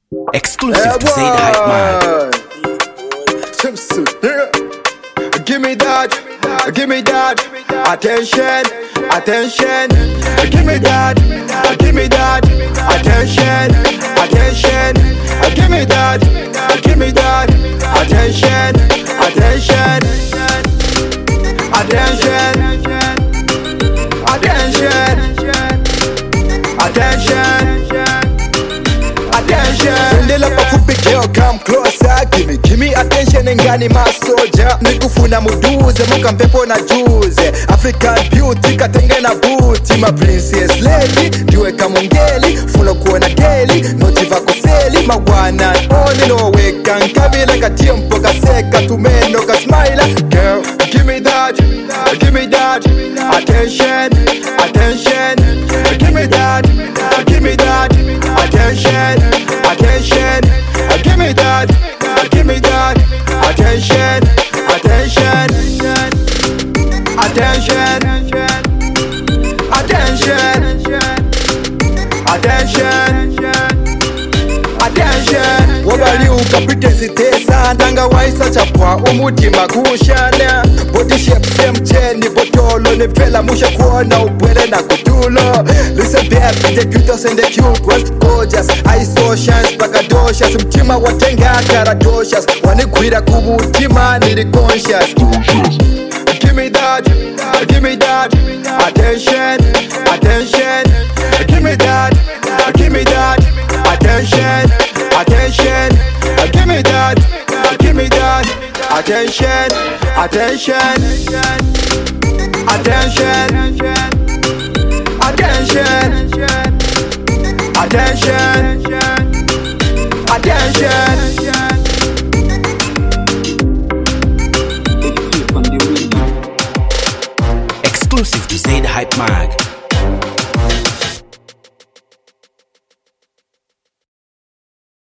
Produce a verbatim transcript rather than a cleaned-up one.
Exclusive to Zaid Hype Man. Simpson, yeah. Give me that, give me that attention, attention. Give me that, give me that attention, attention. Give me that, give me that attention, attention, attention, attention, attention. Sendela pafupi girl, come closer. Give me, give me attention ngani masoja. Nikufuna muduze, muka mpepo na juze. African beauty, katenge na booty. My princess lady, diwe kamungeli. Funo kuona daily, notiva kuseli. Mawana, only no weka. Nkabila katiempo kaseka, tumeno kasmaila. Girl, give me that, give me that attention, attention. Give me that, give me that attention, attention. Give me that, give me that attention, attention, attention, attention, attention. Wabali ukapite zitesa ndanga waisa chapwa umutima kushana. Body shape same chain ni botolo ni vela musha kuona ubwele na kutulo. Listen baby, the cutest and the cute ones gorgeous. I saw shines pakadosha. Mtima watenga karadoshas. Wanikwira kubutima nili conscious. Give me that, give me that attention, attention. Give me that, give me that attention, attention. Give me that, give me that attention, attention, attention, attention, attention, attention. Exclusive to Zaid Hype Mag.